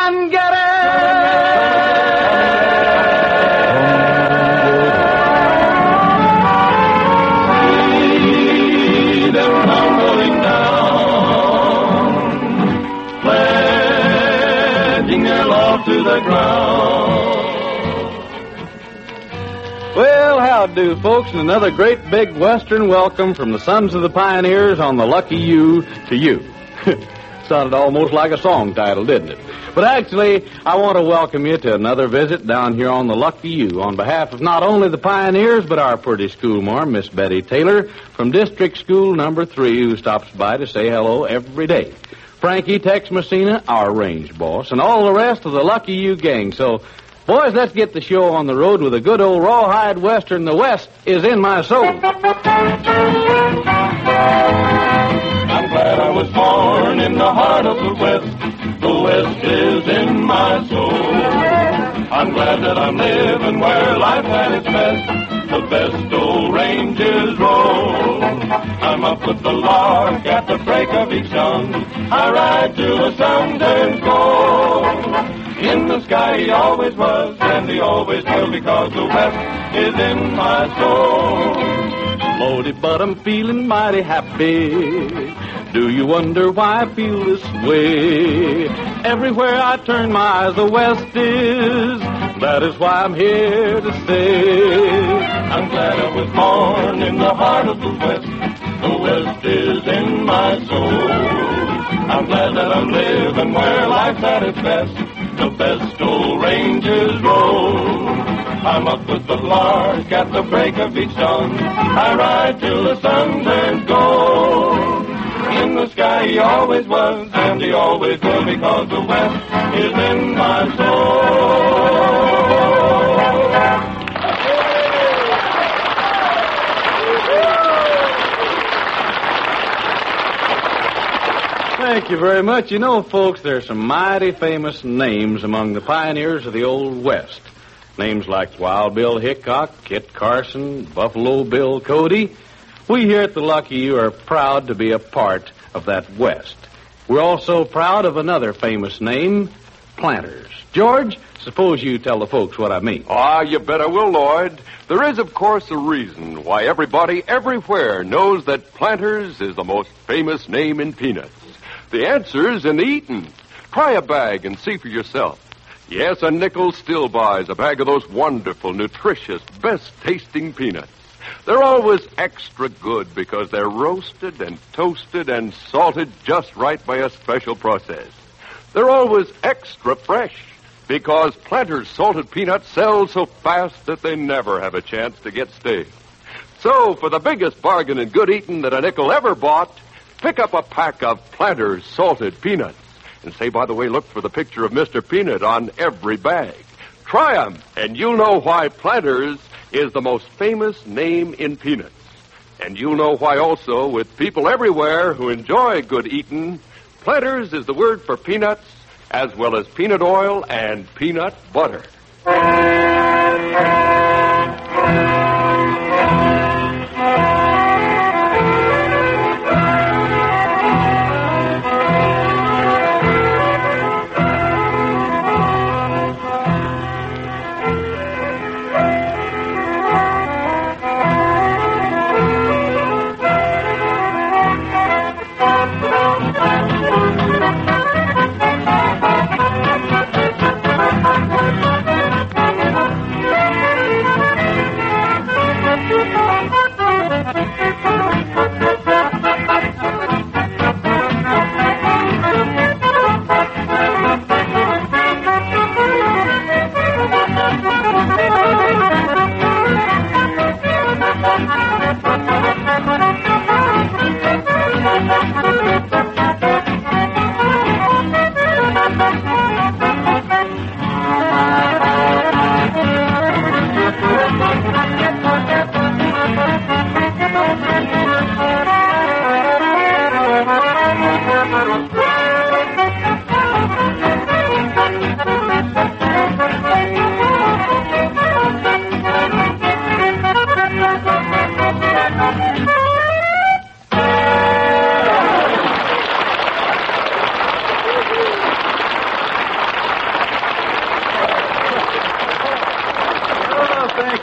and get it! See them tumbling down, pledging their love to the ground. Well, how do, folks, and another great big Western welcome from the Sons of the Pioneers on the Lucky You to you. Sounded almost like a song title, didn't it? But actually, I want to welcome you to another visit down here on the Lucky You on behalf of not only the Pioneers, but our pretty schoolmarm, Miss Betty Taylor, from District School number 3, who stops by to say hello every day. Frankie Tex Messina, our range boss, and all the rest of the Lucky You gang. So, boys, let's get the show on the road with a good old rawhide Western. The West is in my soul. I'm glad I was born in the heart of the West. The West is in my soul. I'm glad that I'm living where life at its best. The best old ranges roll. I'm up with the lark at the break of each sun. I ride till the sun turns gold. In the sky he always was, and he always will, because the West is in my soul. Lordy, but I'm feeling mighty happy. Do you wonder why I feel this way? Everywhere I turn my eyes, the West is. That is why I'm here to stay. I'm glad I was born in the heart of the West. The West is in my soul. I'm glad that I'm living where life's at its best. The best old ranges roll. I'm up with the lark at the break of each dawn. I ride till the sun turns gold. In the sky he always was, and he always will, because the West is in my soul. Thank you very much. You know, folks, there's some mighty famous names among the pioneers of the Old West. Names like Wild Bill Hickok, Kit Carson, Buffalo Bill Cody. We here at the Lucky You are proud to be a part of that West. We're also proud of another famous name, Planters. George, suppose you tell the folks what I mean. Ah, you bet I will, Lloyd. There is, of course, a reason why everybody everywhere knows that Planters is the most famous name in peanuts. The answer's in the eating. Try a bag and see for yourself. Yes, a nickel still buys a bag of those wonderful, nutritious, best-tasting peanuts. They're always extra good because they're roasted and toasted and salted just right by a special process. They're always extra fresh because Planters salted peanuts sell so fast that they never have a chance to get stale. So, for the biggest bargain in good eating that a nickel ever bought, pick up a pack of Planters salted peanuts. And say, by the way, look for the picture of Mr. Peanut on every bag. Try 'em, and you'll know why Planters is the most famous name in peanuts. And you'll know why also, with people everywhere who enjoy good eating, Planters is the word for peanuts, as well as peanut oil and peanut butter.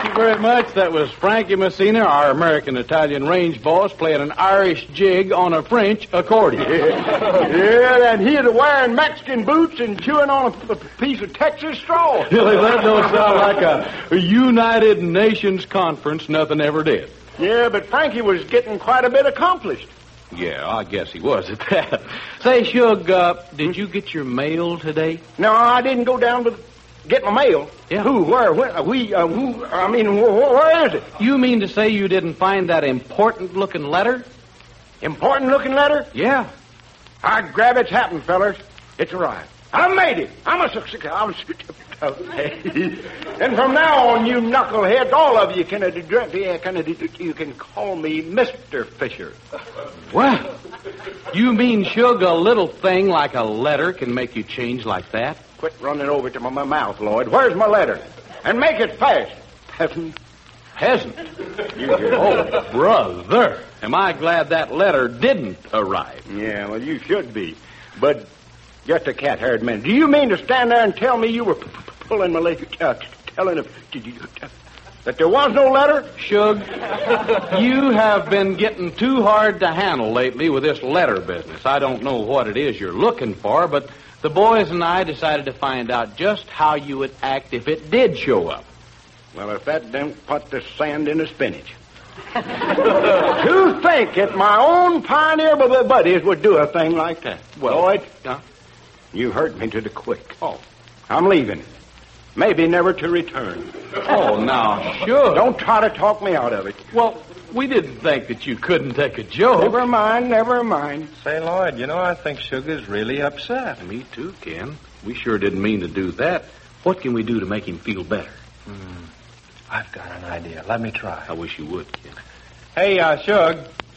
Thank you very much. That was Frankie Messina, our American-Italian range boss, playing an Irish jig on a French accordion. Yeah, and he was wearing Mexican boots and chewing on a piece of Texas straw. Billy, that don't sound like a United Nations conference. Nothing ever did. Yeah, but Frankie was getting quite a bit accomplished. Yeah, I guess he was at that. Say, Shug, did you get your mail today? No, I didn't go down to get my mail. Yeah. Who? Where? Where is it? You mean to say you didn't find that important-looking letter? Important-looking letter? Yeah. I grab it's happened, fellers. It's arrived. I made it. I'm a success. And from now on, you knuckleheads, all of you you can call me Mr. Fisher. Well, you mean, Shug, a little thing like a letter can make you change like that? Quit running over to my mouth, Lloyd. Where's my letter? And make it fast. Peasant. Peasant? Oh, brother. Am I glad that letter didn't arrive? Yeah, well, you should be. But just a cat-haired man. Do you mean to stand there and tell me you were pulling my leg, telling him that there was no letter? Shug, you have been getting too hard to handle lately with this letter business. I don't know what it is you're looking for, but the boys and I decided to find out just how you would act if it did show up. Well, if that don't put the sand in the spinach. To think that my own pioneer buddies would do a thing like that. Well, Lloyd, huh? You hurt me to the quick. Oh. I'm leaving. Maybe never to return. Oh, now, Shug. Don't try to talk me out of it. Well, we didn't think that you couldn't take a joke. Never mind. Say, Lloyd, I think Sugar's really upset. Me too, Ken. We sure didn't mean to do that. What can we do to make him feel better? I've got an idea. Let me try. I wish you would, Ken. Hey, Shug.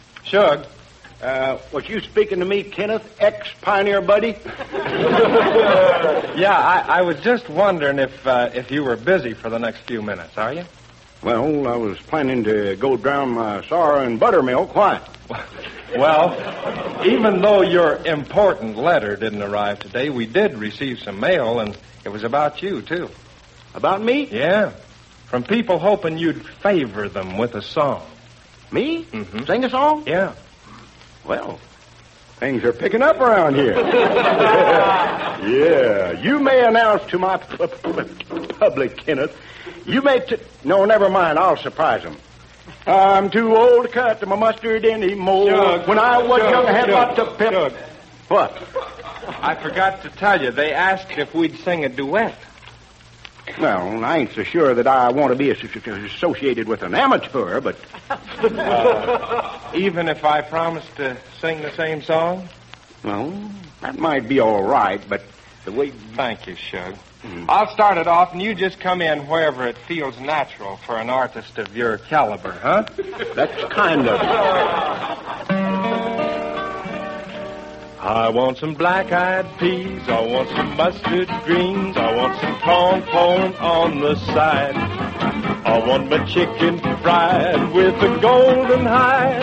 Was you speaking to me, Kenneth, ex-pioneer buddy? Yeah, I was just wondering if you were busy for the next few minutes, are you? Well, I was planning to go drown my sorrow in buttermilk. Why? Well, even though your important letter didn't arrive today, we did receive some mail, and it was about you, too. About me? Yeah. From people hoping you'd favor them with a song. Me? Mm-hmm. Sing a song? Yeah. Well, things are picking up around here. Yeah. You may announce to my public, Kenneth. You may... No, never mind. I'll surprise them. I'm too old to cut my mustard anymore. Shug, when I was young, I had lots of pep. Shug. What? I forgot to tell you. They asked if we'd sing a duet. Well, I ain't so sure that I want to be associated with an amateur, but... Even if I promise to sing the same song? Well, that might be all right, but the way... Thank you, Shug. I'll start it off, and you just come in wherever it feels natural for an artist of your caliber, huh? That's kind of... I want some black-eyed peas, I want some mustard greens, I want some corn on the side. I want my chicken fried with a golden hide.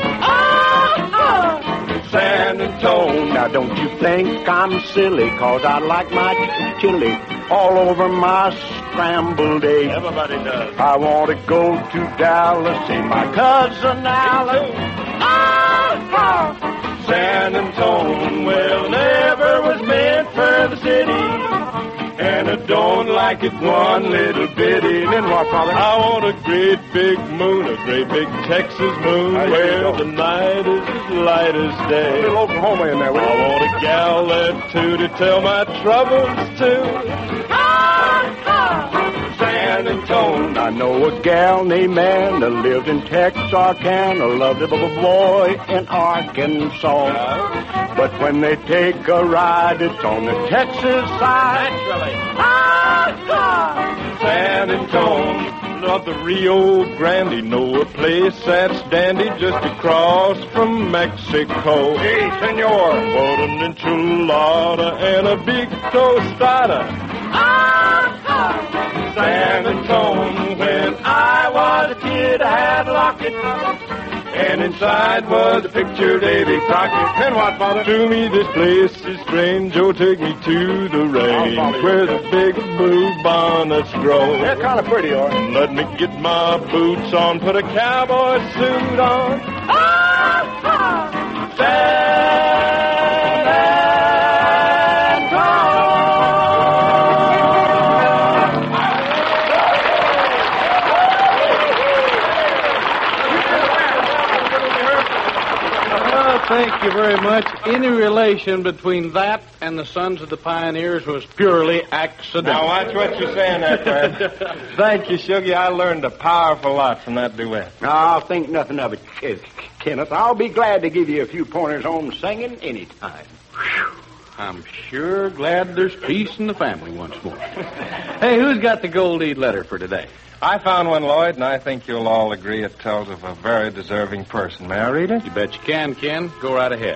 San Antone. Now, don't you think I'm silly, 'cause I like my chili all over my scrambled eggs. Everybody does. I want to go to Dallas, see my cousin Alice. San Antone, well, never was meant for the city, and I don't like it one little bitty. Then what, Father? I want a great big moon, a great big Texas moon, where the night is as light as day. A little Oklahoma in there, will you? I want a gal there, too, to tell my troubles to. San Antone. I know a gal named Anna lived in Texarkana, loved a boy in Arkansas. But when they take a ride, it's on the Texas side. San Antone. Of the Rio Grande, know a place that's dandy just across from Mexico. Hey, senor. What an enchilada and a big tostada. San Antone, when I was a kid, I had a locket, And inside was a picture of Davy Crockett. And what, Father? To me this place is strange. Oh, take me to the range where the big blue bonnets grow. They're kind of pretty, all right. Let me get my boots on, put a cowboy suit on. Stand and Thank you very much. Any relation between that and the Sons of the Pioneers was purely accidental. Now watch what you're saying there, Fred. Thank you, Shuggy. I learned a powerful lot from that duet. I'll think nothing of it, Kenneth. I'll be glad to give you a few pointers on singing any time. I'm sure glad there's peace in the family once more. Hey, who's got the gold deed letter for today? I found one, Lloyd, and I think you'll all agree it tells of a very deserving person. May I read it? You bet you can, Ken. Go right ahead.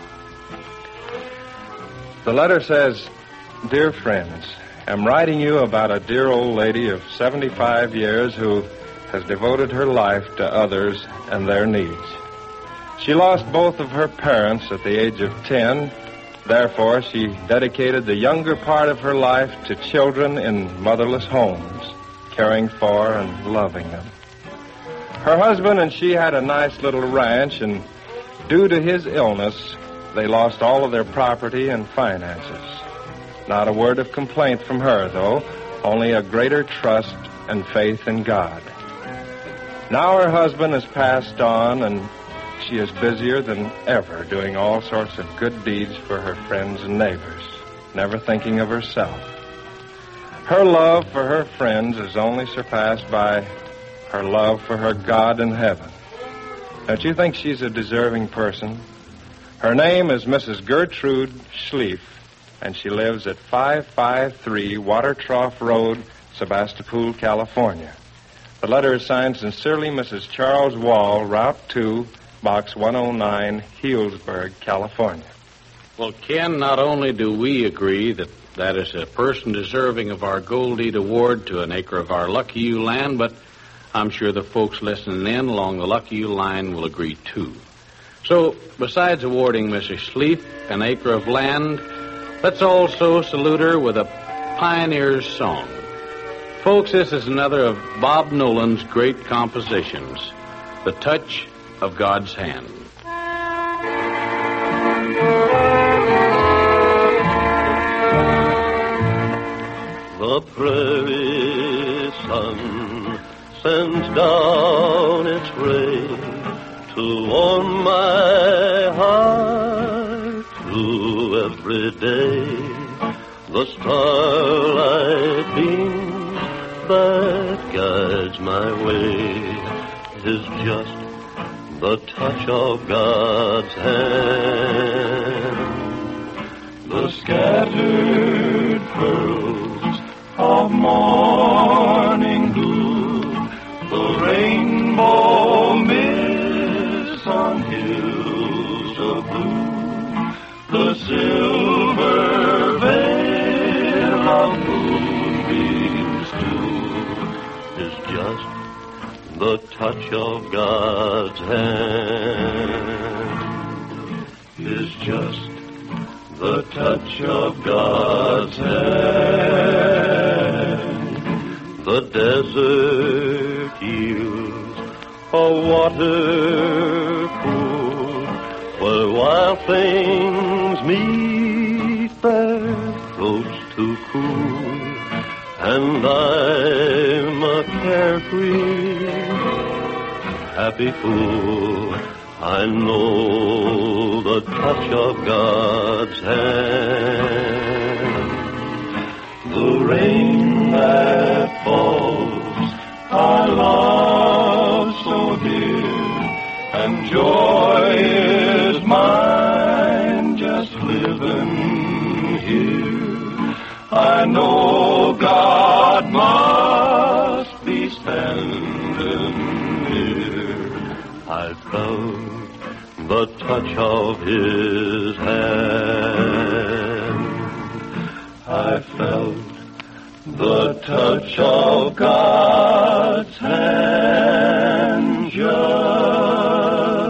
The letter says, Dear friends, I'm writing you about a dear old lady of 75 years who has devoted her life to others and their needs. She lost both of her parents at the age of 10. Therefore, she dedicated the younger part of her life to children in motherless homes, caring for and loving them. Her husband and she had a nice little ranch, and due to his illness, they lost all of their property and finances. Not a word of complaint from her, though, only a greater trust and faith in God. Now her husband has passed on, and she is busier than ever doing all sorts of good deeds for her friends and neighbors, never thinking of herself. Her love for her friends is only surpassed by her love for her God in heaven. Don't you think she's a deserving person? Her name is Mrs. Gertrude Schlief, and she lives at 553 Water Trough Road, Sebastopol, California. The letter is signed Sincerely, Mrs. Charles Wall, Route 2, Box 109, Healdsburg, California. Well, Ken, not only do we agree that that is a person deserving of our Gold Deed Award to an acre of our Lucky You land, but I'm sure the folks listening in along the Lucky You line will agree, too. So, besides awarding Mrs. Schlief an acre of land, let's also salute her with a pioneer's song. Folks, this is another of Bob Nolan's great compositions, The Touch of God's Hand. The prairie sun sends down its rays to warm my heart through every day. The starlight beam that guides my way is just the touch of God's hand. The scattered pearls of morning blue, the rainbow mist on hills of blue, the silver veil of moonbeams too, is just the touch of God's hand, is just the touch of God's hand. The desert yields a water pool where wild things meet their throats to cool, and I'm a carefree, happy fool. I know the touch of God's hand. The rain that falls, I love so dear, and joy is mine just living here. I know God must be standing near. I felt the touch of his hand. I felt the touch of God's hand just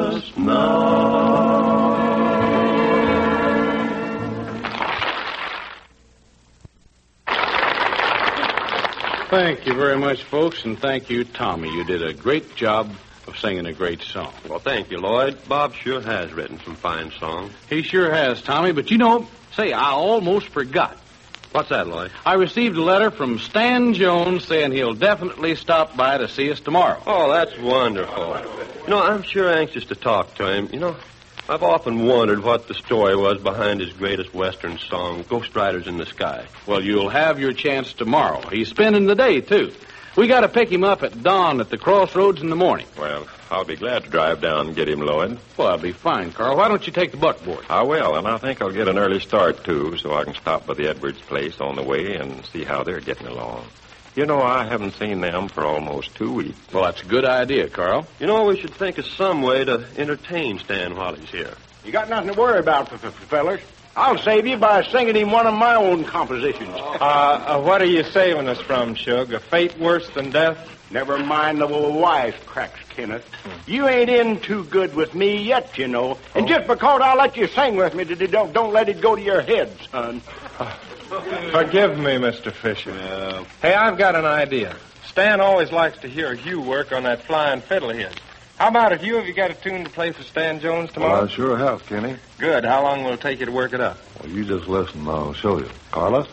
Thank you very much, folks, and thank you, Tommy. You did a great job of singing a great song. Well, thank you, Lloyd. Bob sure has written some fine songs. He sure has, Tommy, but you know, say, I almost forgot. What's that, Lloyd? I received a letter from Stan Jones saying he'll definitely stop by to see us tomorrow. Oh, that's wonderful. You know, I'm sure anxious to talk to him. You know, I've often wondered what the story was behind his greatest Western song, Ghost Riders in the Sky. Well, you'll have your chance tomorrow. He's spending the day, too. We got to pick him up at dawn at the crossroads in the morning. Well, I'll be glad to drive down and get him, Lloyd. Well, that'll be fine, Carl. Why don't you take the buckboard? I will, and I think I'll get an early start, too, so I can stop by the Edwards place on the way and see how they're getting along. You know, I haven't seen them for almost 2 weeks. Well, that's a good idea, Carl. You know, we should think of some way to entertain Stan while he's here. You got nothing to worry about, fellers. I'll save you by singing him one of my own compositions. What are you saving us from, Shug? A fate worse than death? Never mind the wisecracks, Kenneth. You ain't in too good with me yet, you know. And just because I'll let you sing with me, don't let it go to your head, son. Forgive me, Mr. Fisher. Hey, I've got an idea. Stan always likes to hear Hugh work on that flying fiddle of his. How about it, Hugh? Have you got a tune to play for Stan Jones tomorrow? Well, I sure have, Kenny. Good. How long will it take you to work it up? Well, you just listen and I'll show you. Carlos?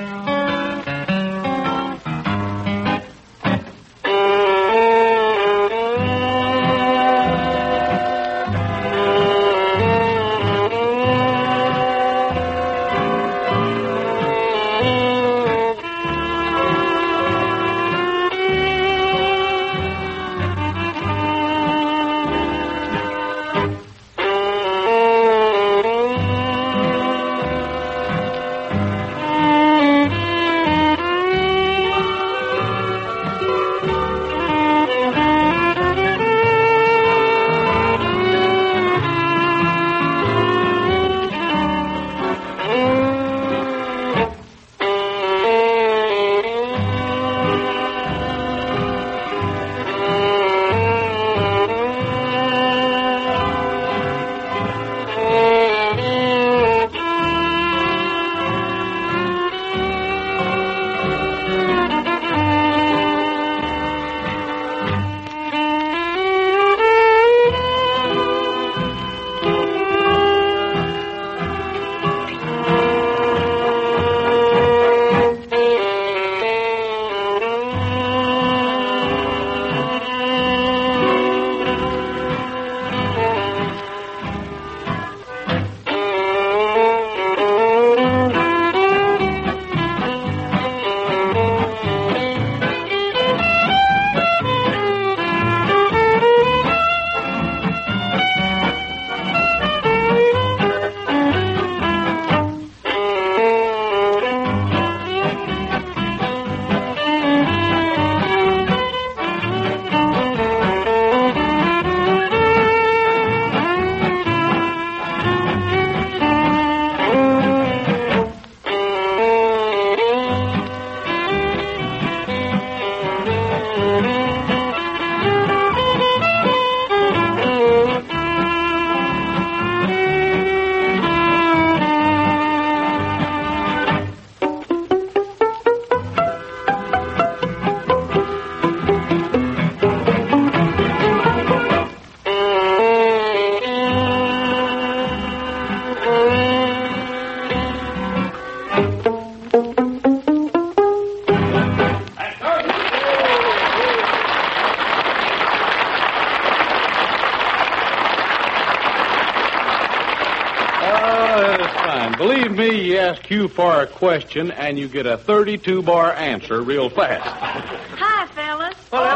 Believe me, you ask Hugh for a question, and you get a 32-bar answer real fast. Hi, fellas.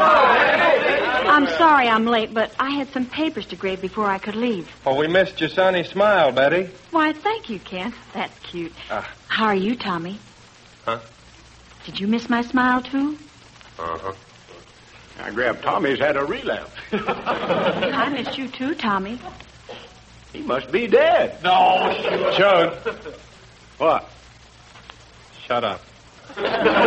I'm sorry I'm late, but I had some papers to grade before I could leave. Oh, we missed your sunny smile, Betty. Why, thank you, Kent. That's cute. How are you, Tommy? Huh? Did you miss my smile, too? Uh-huh. I grabbed Tommy's had a relapse. I missed you, too, Tommy. He must be dead. No, Chug. What? Shut up. All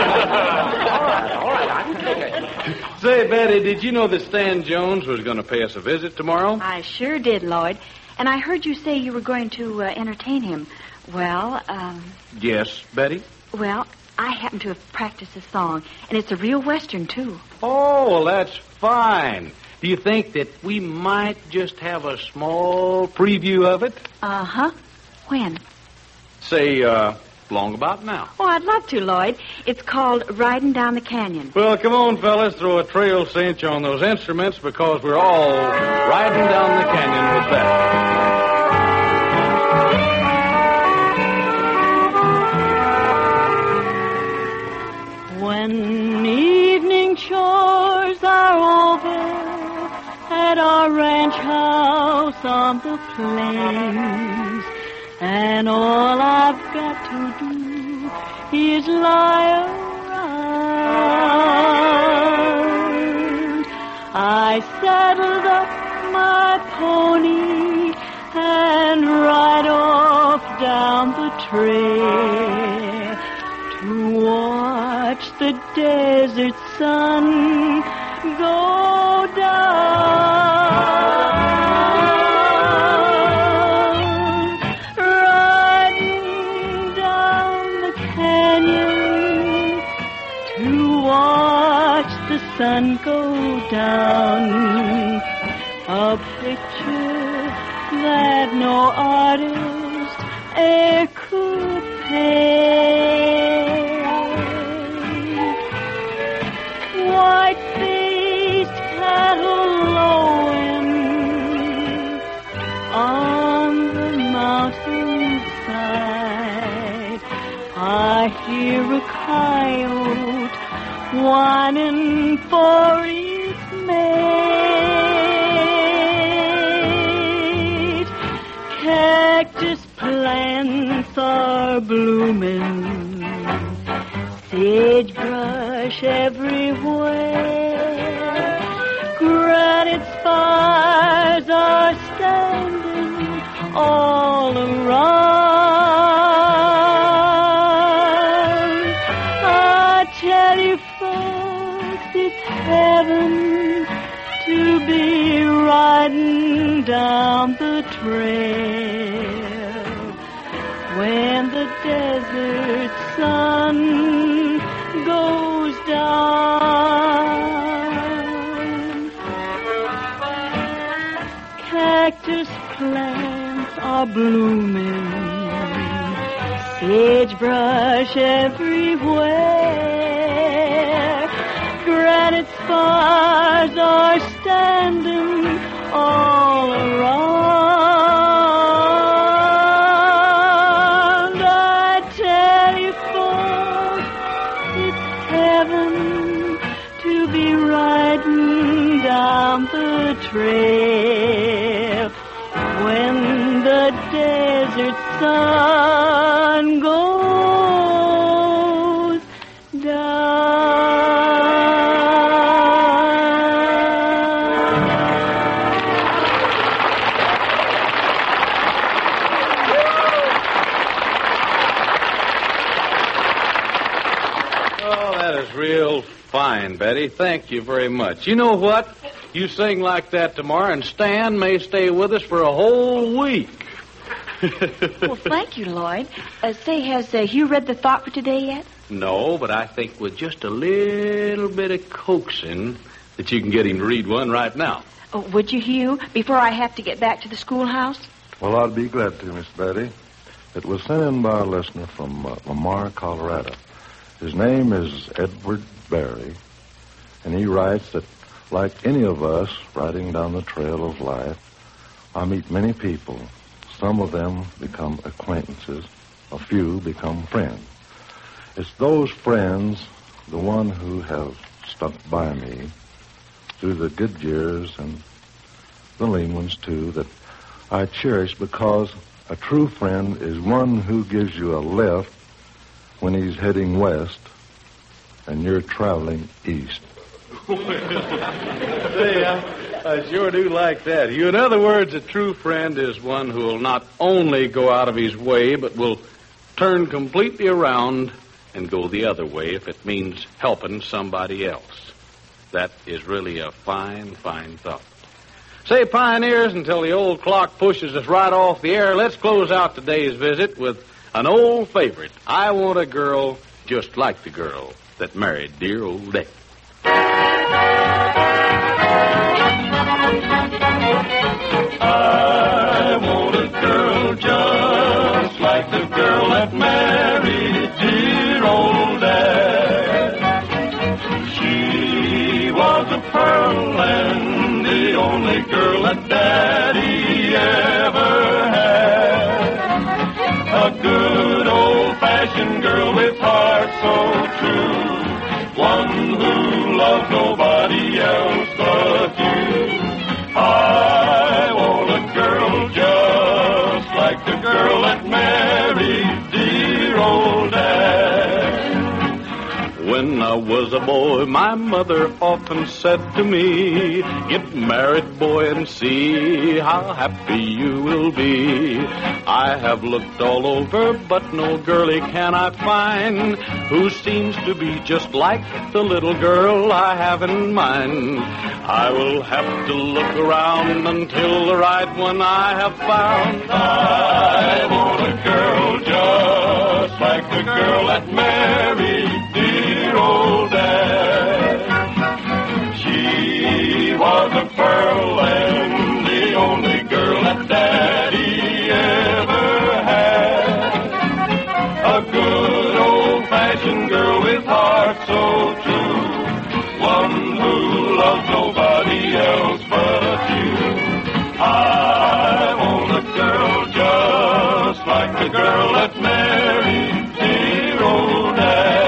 right, I can take it. Say, Betty, did you know that Stan Jones was going to pay us a visit tomorrow? I sure did, Lloyd. And I heard you say you were going to entertain him. Well, Yes, Betty? Well, I happen to have practiced the song, and it's a real Western, too. Oh, well, that's fine. Do you think that we might just have a small preview of it? Uh-huh. When? Say, long about now. Oh, I'd love to, Lloyd. It's called Riding Down the Canyon. Well, come on, fellas, throw a trail cinch on those instruments because we're all riding down the canyon with that. When evening chores are over at our ranch house on the plains, and all I've got to do is lie around, I saddled up my pony and ride off down the trail to watch the desert sun go down, riding down the canyon to watch the sun go down, a picture that no artist e'er could paint. White-faced cattle lowing on the mountainside, I hear a coyote whining for its mate. Cactus plants are blooming, sagebrush everywhere, granite spires are standing all around. I tell you folks, it's heaven to be riding down the trail when the desert sun goes down. Cactus plants are blooming, sagebrush everywhere, granite spires are standing all around. I tell you folks, it's heaven to be riding down the trail when the desert sun goes down. Oh, that is real fine, Betty. Thank you very much. You know what? You sing like that tomorrow, and Stan may stay with us for a whole week. Well, thank you, Lloyd. Say, has Hugh read the thought for today yet? No, but I think with just a little bit of coaxing that you can get him to read one right now. Oh, would you, Hugh, before I have to get back to the schoolhouse? Well, I'd be glad to, Miss Betty. It was sent in by a listener from Lamar, Colorado. His name is Edward Berry, and he writes that, like any of us riding down the trail of life, I meet many people. Some of them become acquaintances. A few become friends. It's those friends, the one who have stuck by me through the good years and the lean ones, too, that I cherish, because a true friend is one who gives you a lift when he's heading west and you're traveling east. Say, I sure do like that. In other words, a true friend is one who will not only go out of his way, but will turn completely around and go the other way if it means helping somebody else. That is really a fine, fine thought. Say, pioneers, until the old clock pushes us right off the air, let's close out today's visit with an old favorite, I Want a Girl just like the girl that married dear old Dick. I want a girl just like the girl that married dear old Dad. She was a pearl and the only girl that Daddy ever had. A good old-fashioned girl with heart so true, one who loved nobody else but you. I want a girl just like the girl that married dear old Dad. When I was a boy, my mother often said to me, "Get married, boy, and see how happy you will be." I have looked all over, but no girlie can I find who seems to be just like the little girl I have in mind. I will have to look around until the right one I have found. I want a girl just like the girl that married dear old Dad. She was a pearl and the only girl that Daddy ever had. A good old-fashioned girl with heart so true, one who loves nobody else but you. I want a girl just like the girl that married dear old Dad.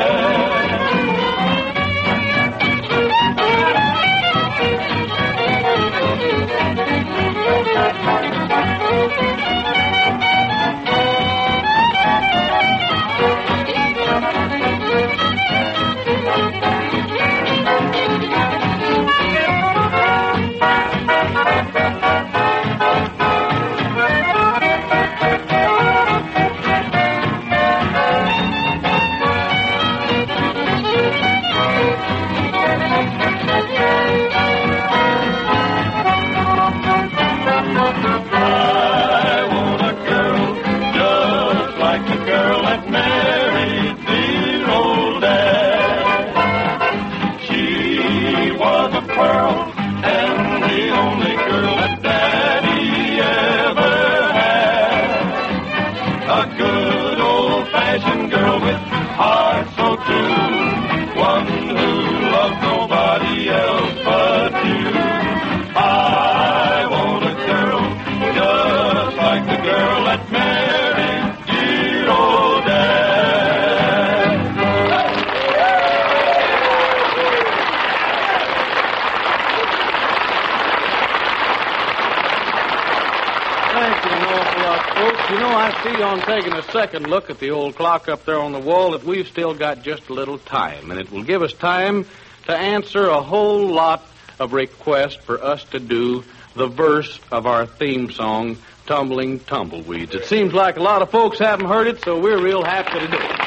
On taking a second look at the old clock up there on the wall that we've still got just a little time, and it will give us time to answer a whole lot of requests for us to do the verse of our theme song, Tumbling Tumbleweeds. It seems like a lot of folks haven't heard it, so we're real happy to do it.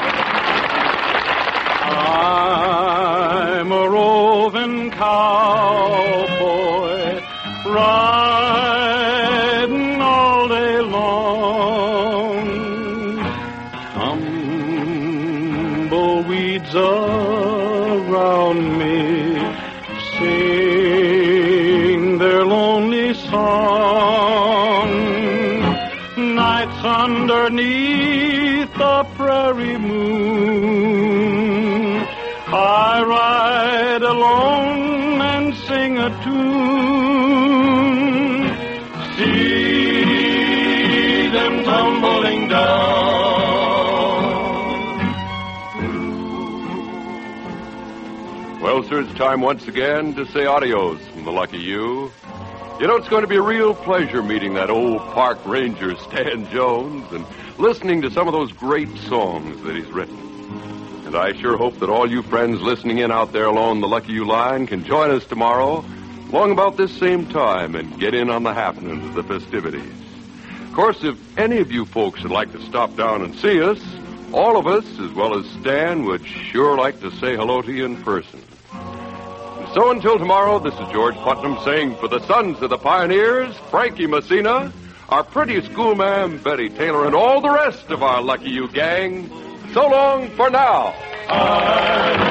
I'm a roving cowboy, riding all day long. Tumbleweeds around me sing their lonely song. Nights underneath the prairie moon, I ride alone and sing a tune. See them tumbling down. Well, sir, it's time once again to say adios from the Lucky You. You know, it's going to be a real pleasure meeting that old park ranger, Stan Jones, and listening to some of those great songs that he's written. And I sure hope that all you friends listening in out there along the Lucky You line can join us tomorrow, long about this same time, and get in on the happenings of the festivities. Of course, if any of you folks would like to stop down and see us, all of us, as well as Stan, would sure like to say hello to you in person. And so until tomorrow, this is George Putnam saying for the Sons of the Pioneers, Frankie Messina, our pretty schoolma'am, Betty Taylor, and all the rest of our Lucky You gang, So long for now.